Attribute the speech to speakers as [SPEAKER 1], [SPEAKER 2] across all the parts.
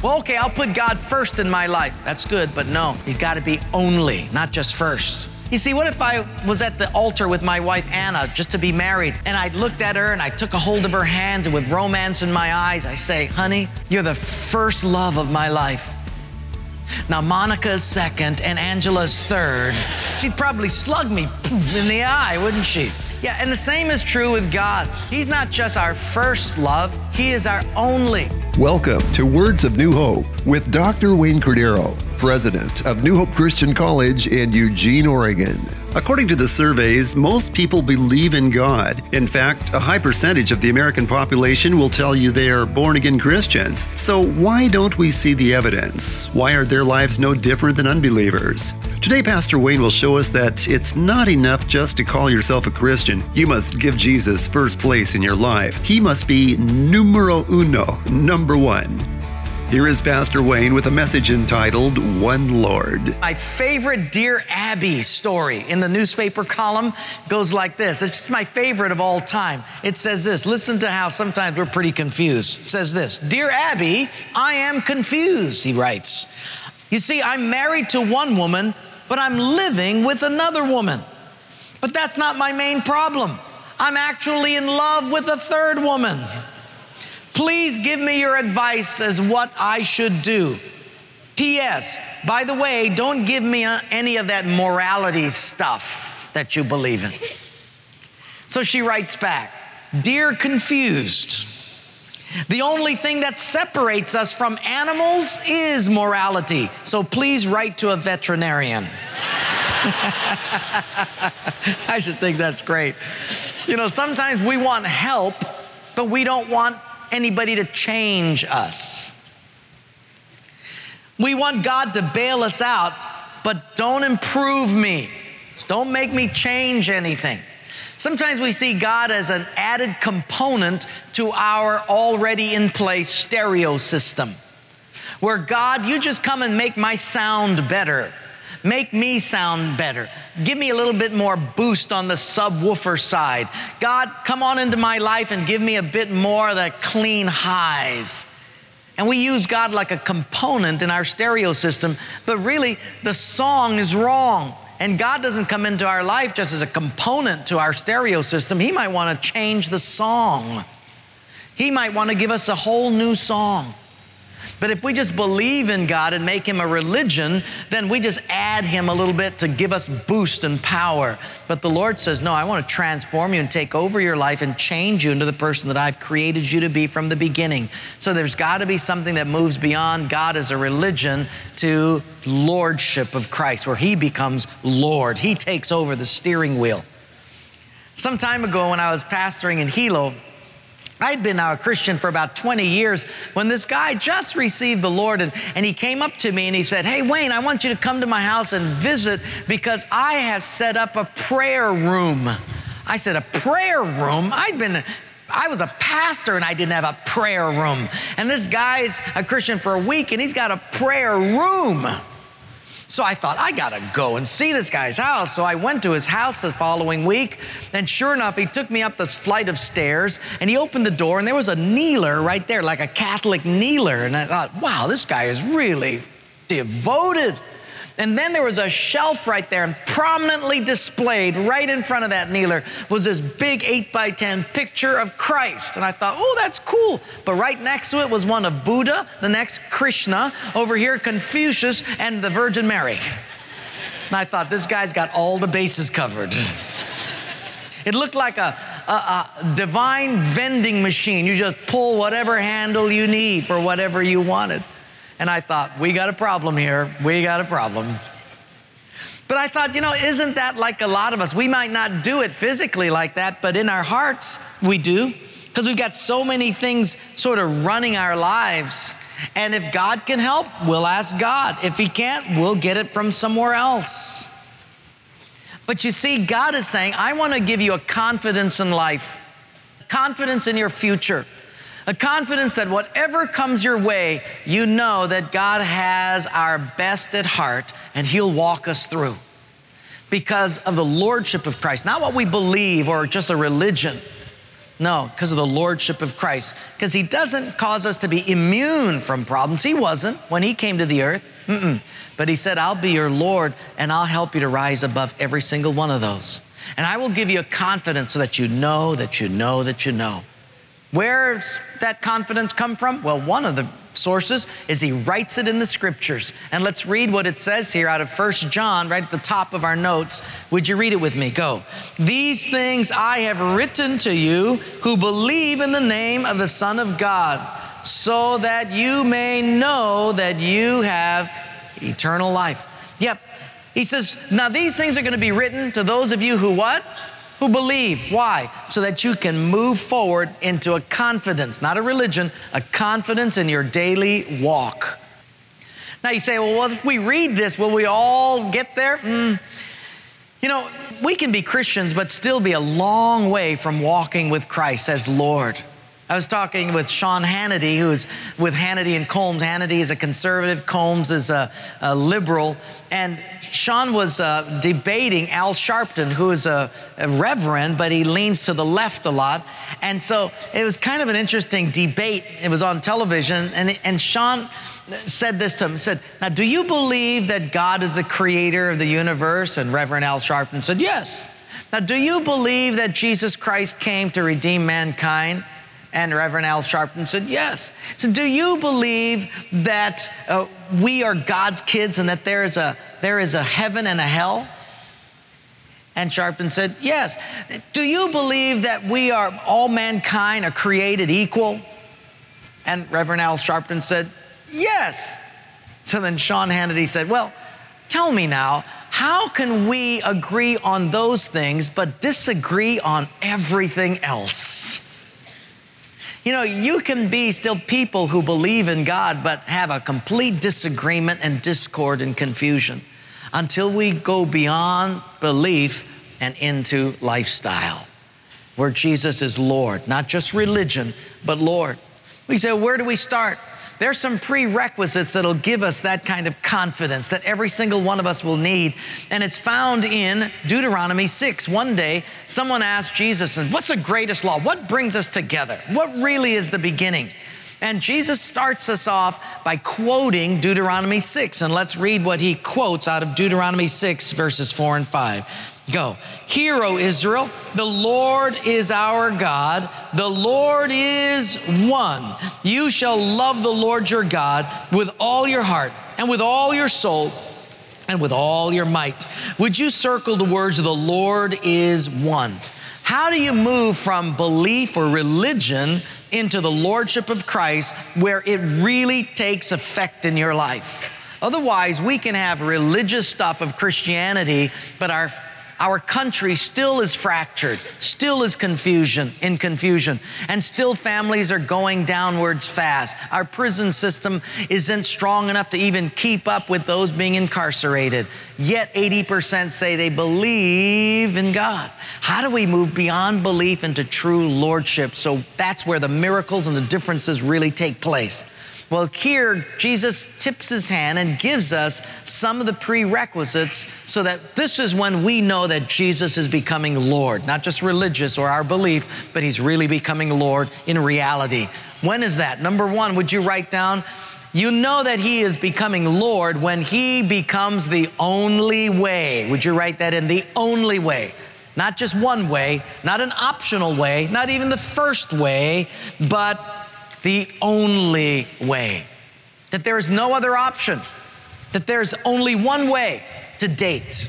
[SPEAKER 1] Well, okay, I'll put God first in my life. That's good, but no, He's got to be only, not just first. You see, what if I was at the altar with my wife, Anna, just to be married, and I looked at her and I took a hold of her hand, and with romance in my eyes, I say, honey, you're the first love of my life. Now, Monica is second and Angela is third. She'd probably slug me in the eye, wouldn't she? Yeah, and the same is true with God. He's not just our first love, He is our only.
[SPEAKER 2] Welcome to Words of New Hope with Dr. Wayne Cordero, President of New Hope Christian College in Eugene, Oregon.
[SPEAKER 3] According to the surveys, most people believe in God. In fact, a high percentage of the American population will tell you they are born-again Christians. So why don't we see the evidence? Why are their lives no different than unbelievers? Today, Pastor Wayne will show us that it's not enough just to call yourself a Christian. You must give Jesus first place in your life. He must be numero uno, number one. Here is Pastor Wayne with a message entitled, One Lord.
[SPEAKER 1] My favorite Dear Abby story in the newspaper column goes like this. It's just my favorite of all time. It says this. Listen to how sometimes we're pretty confused. It says this. Dear Abby, I am confused, he writes. You see, I'm married to one woman, but I'm living with another woman. But that's not my main problem. I'm actually in love with a third woman. Please give me your advice as what I should do. P.S. By the way, don't give me any of that morality stuff that you believe in. So she writes back, Dear Confused, the only thing that separates us from animals is morality. So please write to a veterinarian. I just think that's great. You know, sometimes we want help, but we don't want anybody to change us. We want God to bail us out, but don't improve me. Don't make me change anything. Sometimes we see God as an added component to our already in place stereo system, where God, you just come and make my sound better. Make me sound better. Give me a little bit more boost on the subwoofer side. God, come on into my life and give me a bit more of the clean highs. And we use God like a component in our stereo system, but really the song is wrong. And God doesn't come into our life just as a component to our stereo system. He might want to change the song. He might want to give us a whole new song. But if we just believe in God and make Him a religion, then we just add Him a little bit to give us boost and power. But the Lord says, no, I want to transform you and take over your life and change you into the person that I've created you to be from the beginning. So there's got to be something that moves beyond God as a religion to lordship of Christ, where He becomes Lord. He takes over the steering wheel. Some time ago when I was pastoring in Hilo, I'd been now a Christian for about 20 years when this guy just received the Lord, and he came up to me and he said, hey, Wayne, I want you to come to my house and visit because I have set up a prayer room. I said, a prayer room? I was a pastor and I didn't have a prayer room. And this guy's a Christian for a week and he's got a prayer room. So I thought, I gotta go and see this guy's house. So I went to his house the following week, and sure enough, he took me up this flight of stairs, and he opened the door, and there was a kneeler right there, like a Catholic kneeler. And I thought, wow, this guy is really devoted. And then there was a shelf right there, and prominently displayed right in front of that kneeler was this big 8x10 picture of Christ. And I thought, oh, that's cool. But right next to it was one of Buddha, the next Krishna, over here Confucius, and the Virgin Mary. And I thought, this guy's got all the bases covered. It looked like a divine vending machine. You just pull whatever handle you need for whatever you wanted. And I thought, we got a problem here. We got a problem. But I thought, isn't that like a lot of us? We might not do it physically like that, but in our hearts, we do. Because we've got so many things sort of running our lives. And if God can help, we'll ask God. If He can't, we'll get it from somewhere else. But you see, God is saying, I want to give you a confidence in life, confidence in your future. A confidence that whatever comes your way, you know that God has our best at heart and He'll walk us through because of the lordship of Christ. Not what we believe or just a religion, No, because of the lordship of Christ. Because he doesn't cause us to be immune from problems. He wasn't when he came to the earth. But he said, I'll be your Lord and I'll help you to rise above every single one of those. And I will give you a confidence so that you know that you know that you know. Where's that confidence come from? Well, one of the sources is he writes it in the scriptures. And let's read what it says here out of 1 John, right at the top of our notes. Would you read it with me? Go. These things I have written to you who believe in the name of the Son of God, so that you may know that you have eternal life. Yep. He says, now these things are going to be written to those of you who what? Who believe. Why? So that you can move forward into a confidence, not a religion, a confidence in your daily walk. Now you say, well, if we read this, will we all get there? You know, we can be Christians, but still be a long way from walking with Christ as Lord. I was talking with Sean Hannity, who's with Hannity and Combs. Hannity is a conservative, Combs is a liberal. And Sean was debating Al Sharpton, who is a reverend, but he leans to the left a lot. And so it was kind of an interesting debate. It was on television. And Sean said this to him, said, now, do you believe that God is the creator of the universe? And Reverend Al Sharpton said, yes. Now, do you believe that Jesus Christ came to redeem mankind? And Reverend Al Sharpton said, yes. So do you believe that we are God's kids and that there is a heaven and a hell? And Sharpton said, yes. Do you believe that we are, all mankind are created equal? And Reverend Al Sharpton said, yes. So then Sean Hannity said, well, tell me now, how can we agree on those things but disagree on everything else? You know, you can be still people who believe in God, but have a complete disagreement and discord and confusion until we go beyond belief and into lifestyle, where Jesus is Lord, not just religion, but Lord. We say, where do we start? There's some prerequisites that'll give us that kind of confidence that every single one of us will need. And it's found in Deuteronomy 6. One day, someone asked Jesus, what's the greatest law? What brings us together? What really is the beginning? And Jesus starts us off by quoting Deuteronomy 6. And let's read what he quotes out of Deuteronomy 6, verses 4 and 5. Go. Hear, O Israel, the Lord is our God. The Lord is one. You shall love the Lord your God with all your heart and with all your soul and with all your might. Would you circle the words, the Lord is one? How do you move from belief or religion into the lordship of Christ where it really takes effect in your life? Otherwise, we can have religious stuff of Christianity, but our country still is fractured, still is in confusion, and still families are going downwards fast. Our prison system isn't strong enough to even keep up with those being incarcerated. Yet 80% say they believe in God. How do we move beyond belief into true lordship? So that's where the miracles and the differences really take place. Well, here, Jesus tips his hand and gives us some of the prerequisites so that this is when we know that Jesus is becoming Lord, not just religious or our belief, but he's really becoming Lord in reality. When is that? Number one, would you write down? You know that he is becoming Lord when he becomes the only way. Would you write that in? The only way. Not just one way, not an optional way, not even the first way, but the only way. That there is no other option. That there's only one way to date.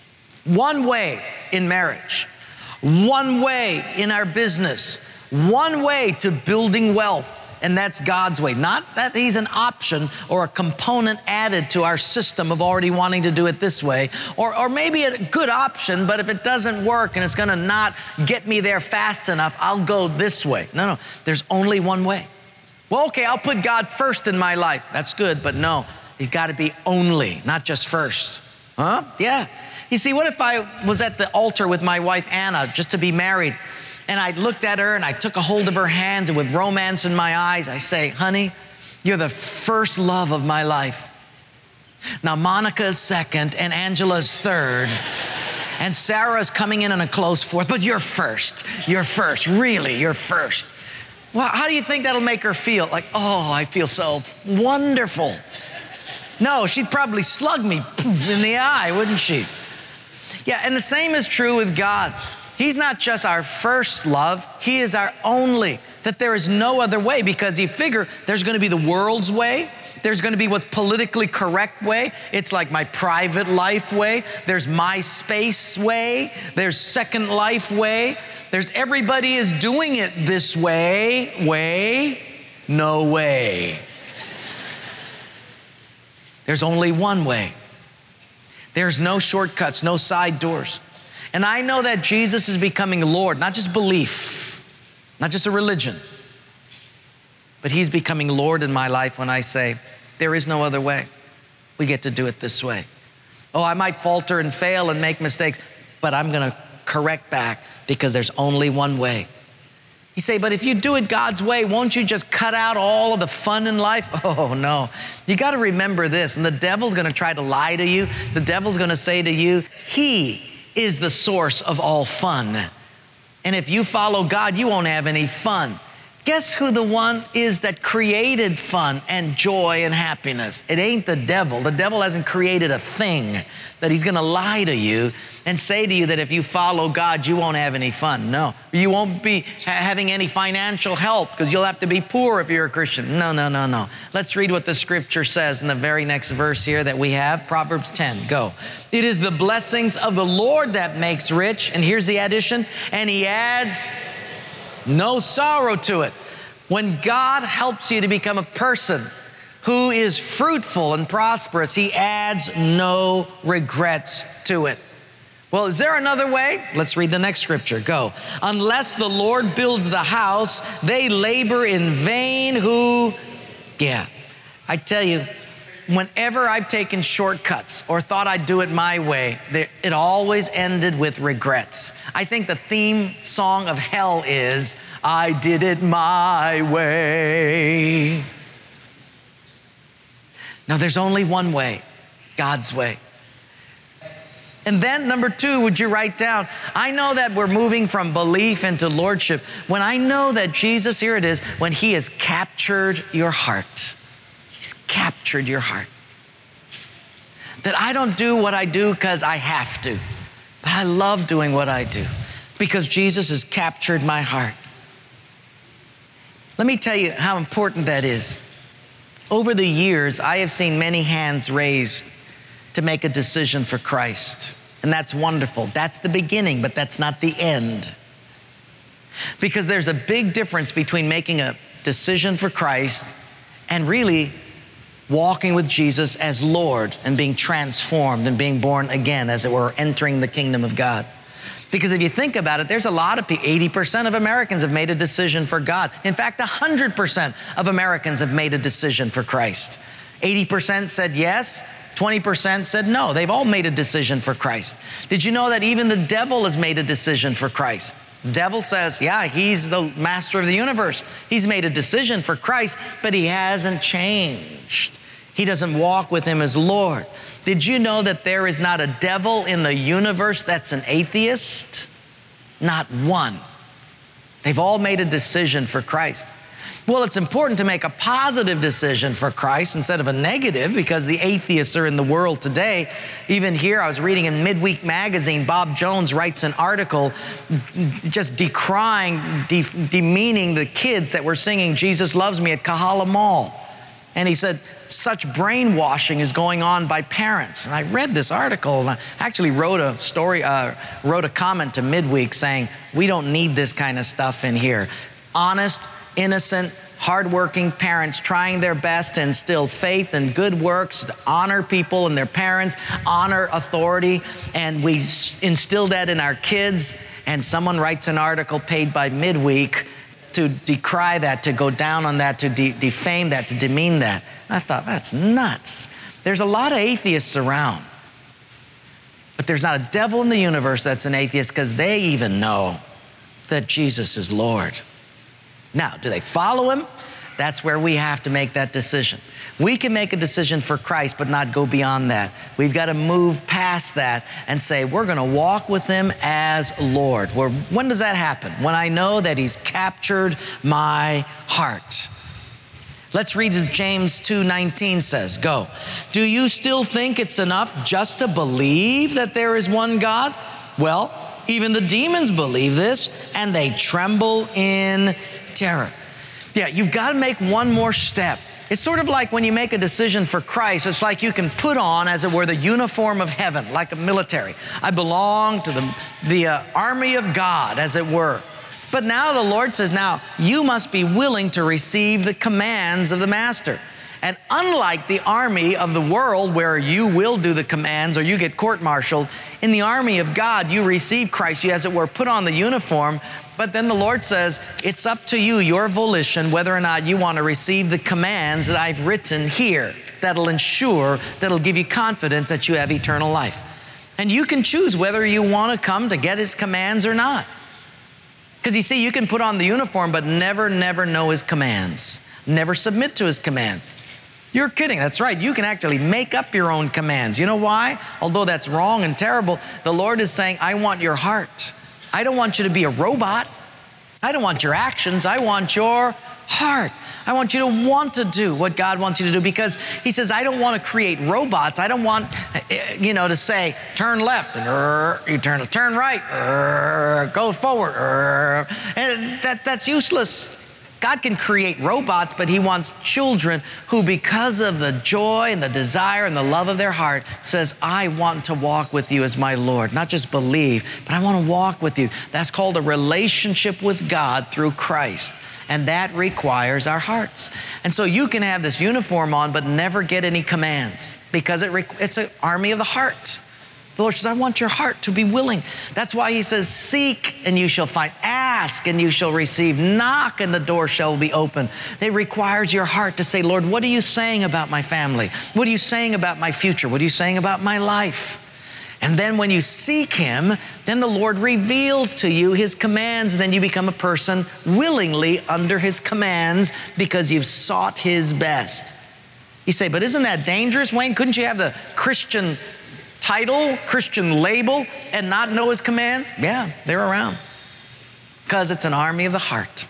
[SPEAKER 1] One way in marriage. One way in our business. One way to building wealth. And that's God's way. Not that he's an option or a component added to our system of already wanting to do it this way. Or maybe a good option, but if it doesn't work and it's gonna not get me there fast enough, I'll go this way. No, there's only one way. Well, okay, I'll put God first in my life. That's good, but no, he's got to be only, not just first. Huh? Yeah. You see, what if I was at the altar with my wife, Anna, just to be married, and I looked at her and I took a hold of her hand, and with romance in my eyes, I say, honey, you're the first love of my life. Now, Monica is second and Angela is third. And Sarah's coming in on a close fourth, but you're first, really, you're first. Well, how do you think that'll make her feel? Like, oh, I feel so wonderful. No, she'd probably slug me in the eye, wouldn't she? Yeah, and the same is true with God. He's not just our first love, He is our only. That there is no other way, because you figure there's going to be the world's way. There's going to be what's politically correct way. It's like my private life way. There's my space way. There's Second Life way. There's everybody is doing it this way, no way. There's only one way. There's no shortcuts, no side doors. And I know that Jesus is becoming Lord, not just belief, not just a religion, but He's becoming Lord in my life when I say, there is no other way. We get to do it this way. Oh, I might falter and fail and make mistakes, but I'm going to correct back because there's only one way. You say, but if you do it God's way, won't you just cut out all of the fun in life? Oh, no. You got to remember this, and the devil's going to try to lie to you. The devil's going to say to you, he is the source of all fun. And if you follow God, you won't have any fun. Guess who the one is that created fun and joy and happiness? It ain't the devil. The devil hasn't created a thing that he's going to lie to you and say to you that if you follow God, you won't have any fun. No, you won't be having any financial help because you'll have to be poor if you're a Christian. No. Let's read what the scripture says in the very next verse here that we have, Proverbs 10. Go. It is the blessings of the Lord that makes rich. And here's the addition. And He adds no sorrow to it. When God helps you to become a person who is fruitful and prosperous, He adds no regrets to it. Well, is there another way? Let's read the next scripture. Go. Unless the Lord builds the house, they labor in vain who... Yeah, I tell you, whenever I've taken shortcuts or thought I'd do it my way, it always ended with regrets. I think the theme song of hell is, I did it my way. Now, there's only one way, God's way. And then number 2, would you write down, I know that we're moving from belief into lordship when I know that Jesus, here it is, when He has captured your heart. He's captured your heart. That I don't do what I do because I have to, but I love doing what I do because Jesus has captured my heart. Let me tell you how important that is. Over the years, I have seen many hands raised to make a decision for Christ. And that's wonderful. That's the beginning, but that's not the end. Because there's a big difference between making a decision for Christ and really walking with Jesus as Lord and being transformed and being born again, as it were, entering the kingdom of God. Because if you think about it, there's a lot of people, 80% of Americans have made a decision for God. In fact, 100% of Americans have made a decision for Christ. 80% said yes, 20% said no. They've all made a decision for Christ. Did you know that even the devil has made a decision for Christ? The devil says, yeah, he's the master of the universe. He's made a decision for Christ, but he hasn't changed. He doesn't walk with Him as Lord. Did you know that there is not a devil in the universe that's an atheist? Not one. They've all made a decision for Christ. Well, it's important to make a positive decision for Christ instead of a negative, because the atheists are in the world today. Even here, I was reading in Midweek Magazine, Bob Jones writes an article just decrying, demeaning the kids that were singing Jesus Loves Me at Kahala Mall. And he said, such brainwashing is going on by parents. And I read this article, and I actually wrote a comment to Midweek saying, we don't need this kind of stuff in here. Honest, innocent, hardworking parents trying their best to instill faith and good works, to honor people and their parents, honor authority, and we instill that in our kids. And someone writes an article paid by Midweek to decry that, to go down on that, to defame that, to demean that. And I thought, that's nuts. There's a lot of atheists around, but there's not a devil in the universe that's an atheist, because they even know that Jesus is Lord. Now, do they follow Him? That's where we have to make that decision. We can make a decision for Christ, but not go beyond that. We've got to move past that and say, we're going to walk with Him as Lord. When does that happen? When I know that He's captured my heart. Let's read what James 2:19 says. Go. Do you still think it's enough just to believe that there is one God? Well, even the demons believe this, and they tremble in terror. Yeah, you've got to make one more step. It's sort of like when you make a decision for Christ, it's like you can put on, as it were, the uniform of heaven, like a military. I belong to the army of God, as it were. But now the Lord says, now you must be willing to receive the commands of the Master. And unlike the army of the world where you will do the commands or you get court-martialed, in the army of God, you receive Christ. You, as it were, put on the uniform. But then the Lord says, it's up to you, your volition, whether or not you want to receive the commands that I've written here that'll ensure, that'll give you confidence that you have eternal life. And you can choose whether you want to come to get His commands or not. Because you see, you can put on the uniform but never know His commands, never submit to His commands. You're kidding, that's right. You can actually make up your own commands. You know why? Although that's wrong and terrible, the Lord is saying, I want your heart. I don't want you to be a robot. I don't want your actions. I want your heart. I want you to want to do what God wants you to do, because He says, I don't want to create robots. I don't want, to say, turn left, and you turn right, go forward, and that's useless. God can create robots, but He wants children who, because of the joy and the desire and the love of their heart, says, I want to walk with you as my Lord. Not just believe, but I want to walk with you. That's called a relationship with God through Christ. And that requires our hearts. And so you can have this uniform on, but never get any commands, because it's an army of the heart. The Lord says, I want your heart to be willing. That's why He says, seek and you shall find. Ask and you shall receive. Knock and the door shall be open. It requires your heart to say, Lord, what are you saying about my family? What are you saying about my future? What are you saying about my life? And then when you seek Him, then the Lord reveals to you His commands. And then you become a person willingly under His commands because you've sought His best. You say, but isn't that dangerous, Wayne? Couldn't you have the Christian title, Christian label, and not know His commands? Yeah, they're around. Because it's an army of the heart.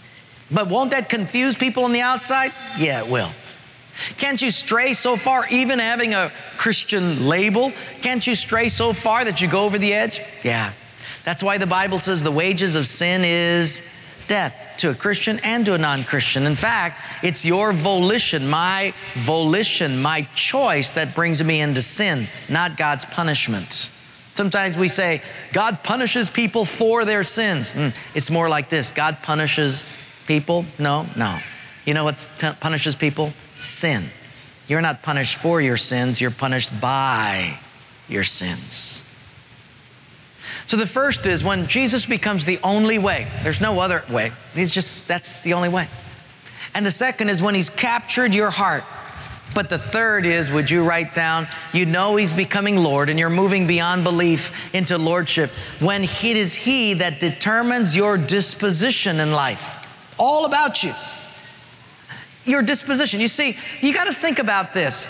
[SPEAKER 1] But won't that confuse people on the outside? Yeah, it will. Can't you stray so far, even having a Christian label? Can't you stray so far that you go over the edge? Yeah. That's why the Bible says the wages of sin is death, to a Christian and to a non-Christian. In fact, it's your volition, my choice that brings me into sin, not God's punishment. Sometimes we say, God punishes people for their sins. It's more like this. God punishes people? No. You know what punishes people? Sin. You're not punished for your sins. You're punished by your sins. So the first is when Jesus becomes the only way. There's no other way. That's the only way. And the second is when He's captured your heart. But the third is, would you write down, you know He's becoming Lord and you're moving beyond belief into lordship when it is He that determines your disposition in life. All about you. Your disposition. You see, you got to think about this.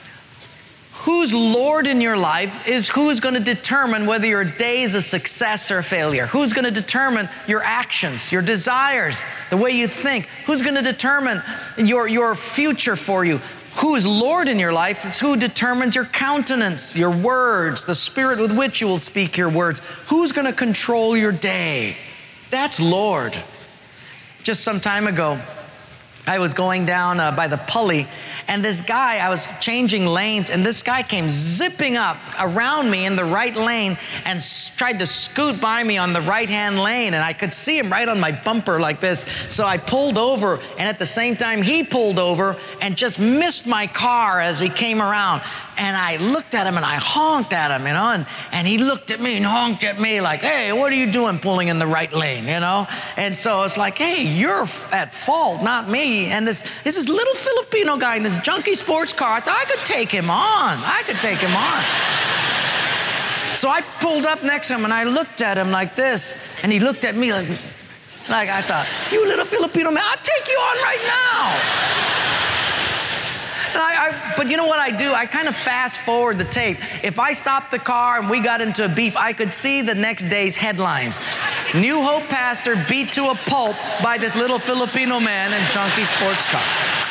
[SPEAKER 1] Who's Lord in your life is who's going to determine whether your day is a success or a failure. Who's going to determine your actions, your desires, the way you think. Who's going to determine your future for you. Who is Lord in your life is who determines your countenance, your words, the spirit with which you will speak your words. Who's going to control your day? That's Lord. Just some time ago, I was going down by the Pulley, and this guy, I was changing lanes, and this guy came zipping up around me in the right lane and tried to scoot by me on the right-hand lane, and I could see him right on my bumper like this. So I pulled over, and at the same time, he pulled over and just missed my car as he came around. And I looked at him and I honked at him, and he looked at me and honked at me like, hey, what are you doing pulling in the right lane, And so it's like, hey, you're at fault, not me. And this is little Filipino guy in this junky sports car. I thought I could take him on. So I pulled up next to him and I looked at him like this, and he looked at me like, Like I thought, you little Filipino man, I'll take you on right now. But you know what I do? I kind of fast forward the tape. If I stopped the car and we got into a beef, I could see the next day's headlines. New Hope pastor beat to a pulp by this little Filipino man in junky sports car.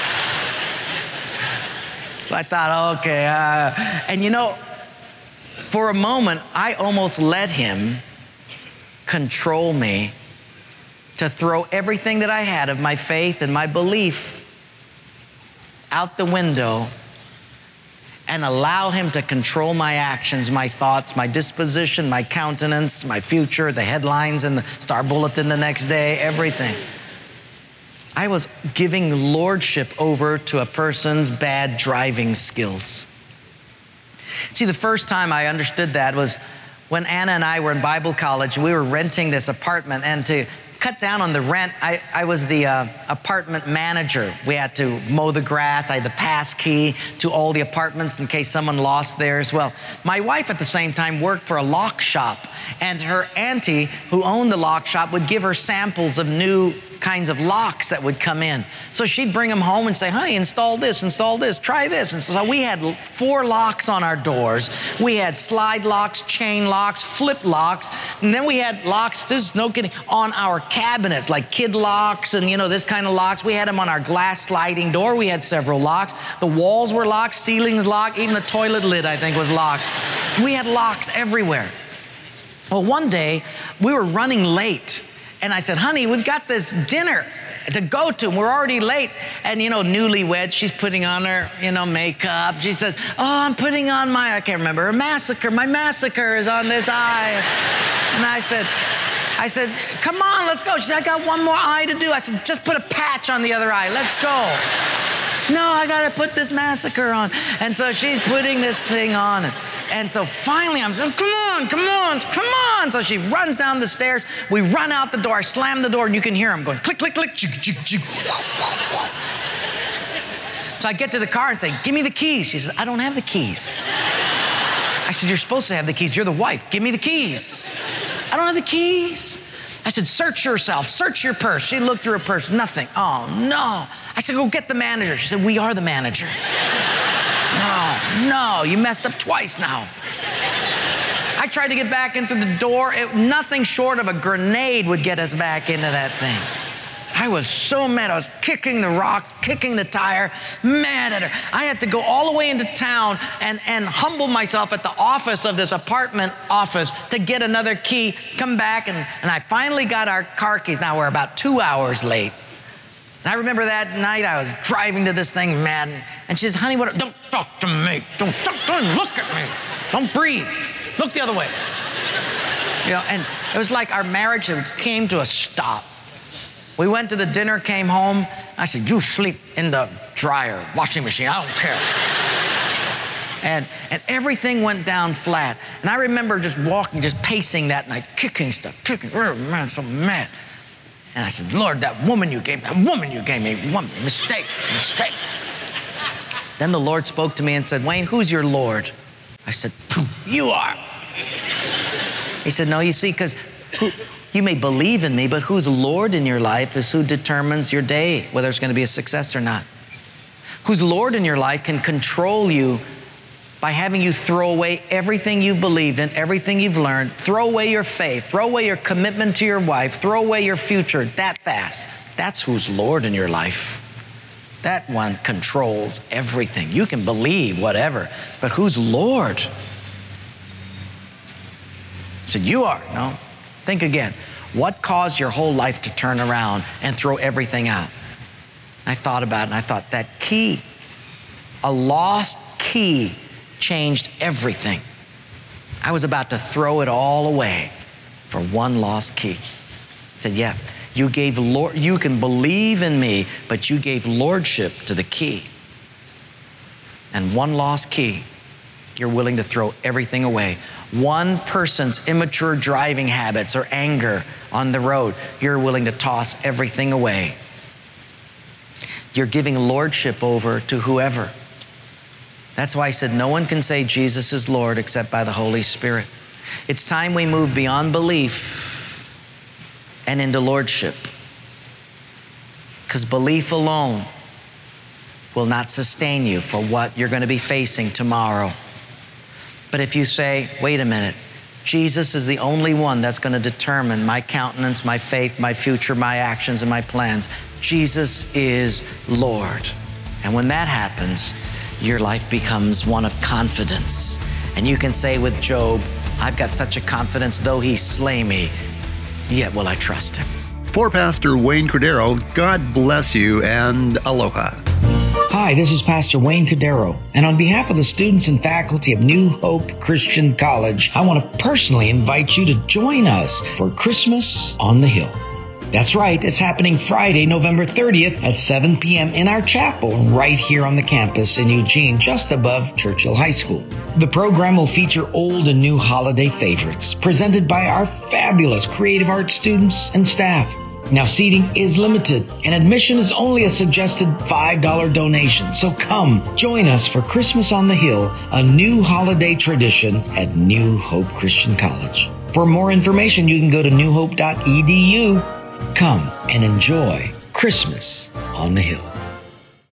[SPEAKER 1] So I thought, okay. And you know, for a moment, I almost let him control me to throw everything that I had of my faith and my belief out the window and allow him to control my actions, my thoughts, my disposition, my countenance, my future, the headlines in the Star Bulletin the next day, everything. I was giving lordship over to a person's bad driving skills. See, the first time I understood that was when Anna and I were in Bible college. We were renting this apartment, and to cut down on the rent, I was the apartment manager. We had to mow the grass. I had the pass key to all the apartments in case someone lost theirs. Well, my wife at the same time worked for a lock shop, and her auntie who owned the lock shop would give her samples of new kinds of locks that would come in. So she'd bring them home and say, honey, install this, try this. And so we had 4 locks on our doors. We had slide locks, chain locks, flip locks, and then we had locks, this is no kidding, on our cabinets, like kid locks and, you know, this kind of locks. We had them on our glass sliding door. We had several locks. The walls were locked, ceilings locked, even the toilet lid, I think, was locked. We had locks everywhere. Well, one day, we were running late. And I said, honey, we've got this dinner to go to, and we're already late. And, you know, newlywed, she's putting on her, you know, makeup. She said, oh, I'm putting on I can't remember, a massacre. My massacre is on this eye. And I said, come on, let's go. She said, I got one more eye to do. I said, just put a patch on the other eye. Let's go. No, I got to put this massacre on. And so she's putting this thing on. And so finally I'm saying, come on. So she runs down the stairs. We run out the door. I slam the door, and you can hear him going click, click, click, jig, jig, jig. So I get to the car and say, give me the keys. She says, I don't have the keys. I said, you're supposed to have the keys. You're the wife. Give me the keys. I don't have the keys. I said, search yourself. Search your purse. She looked through her purse. Nothing. Oh, no. I said, go get the manager. She said, we are the manager. No, you messed up twice now. I tried to get back into the door. Nothing short of a grenade would get us back into that thing. I was so mad. I was kicking the rock, kicking the tire, mad at her. I had to go all the way into town and humble myself at the office of this apartment office to get another key, come back, and I finally got our car keys. Now we're about 2 hours late. And I remember that night I was driving to this thing mad, and she says, honey, what? Don't talk to me. Don't look at me. Don't breathe. Look the other way. You know, and it was like our marriage came to a stop. We went to the dinner, came home. I said, you sleep in the dryer, washing machine, I don't care. And everything went down flat. And I remember just walking, just pacing that night, kicking stuff, oh man, so mad. And I said, Lord, that woman you gave me, mistake. Then the Lord spoke to me and said, Wayne, who's your Lord? I said, you are. He said, no, you see, because you may believe in me, but who's Lord in your life is who determines your day, whether it's going to be a success or not. Who's Lord in your life can control you by having you throw away everything you've believed in, everything you've learned, throw away your faith, throw away your commitment to your wife, throw away your future that fast. That's who's Lord in your life. That one controls everything. You can believe whatever, but who's Lord? I said, you are. No, think again. What caused your whole life to turn around and throw everything out? I thought about it, and I thought that key, a lost key, changed everything. I was about to throw it all away for one lost key. I said, yeah, you can believe in me, but you gave lordship to the key. And one lost key, you're willing to throw everything away. One person's immature driving habits or anger on the road, you're willing to toss everything away. You're giving lordship over to whoever. That's why I said no one can say Jesus is Lord except by the Holy Spirit. It's time we move beyond belief and into lordship. Because belief alone will not sustain you for what you're going to be facing tomorrow. But if you say, wait a minute, Jesus is the only one that's going to determine my countenance, my faith, my future, my actions, and my plans. Jesus is Lord. And when that happens, your life becomes one of confidence. And you can say with Job, I've got such a confidence, though he slay me, yet will I trust him.
[SPEAKER 3] For Pastor Wayne Cordeiro, God bless you and aloha.
[SPEAKER 4] Hi, this is Pastor Wayne Cordeiro, and on behalf of the students and faculty of New Hope Christian College, I want to personally invite you to join us for Christmas on the Hill. That's right, it's happening Friday, November 30th at 7 p.m. in our chapel right here on the campus in Eugene, just above Churchill High School. The program will feature old and new holiday favorites presented by our fabulous creative arts students and staff. Now, seating is limited, and admission is only a suggested $5 donation. So come, join us for Christmas on the Hill, a new holiday tradition at New Hope Christian College. For more information, you can go to newhope.edu. Come and enjoy Christmas on the Hill.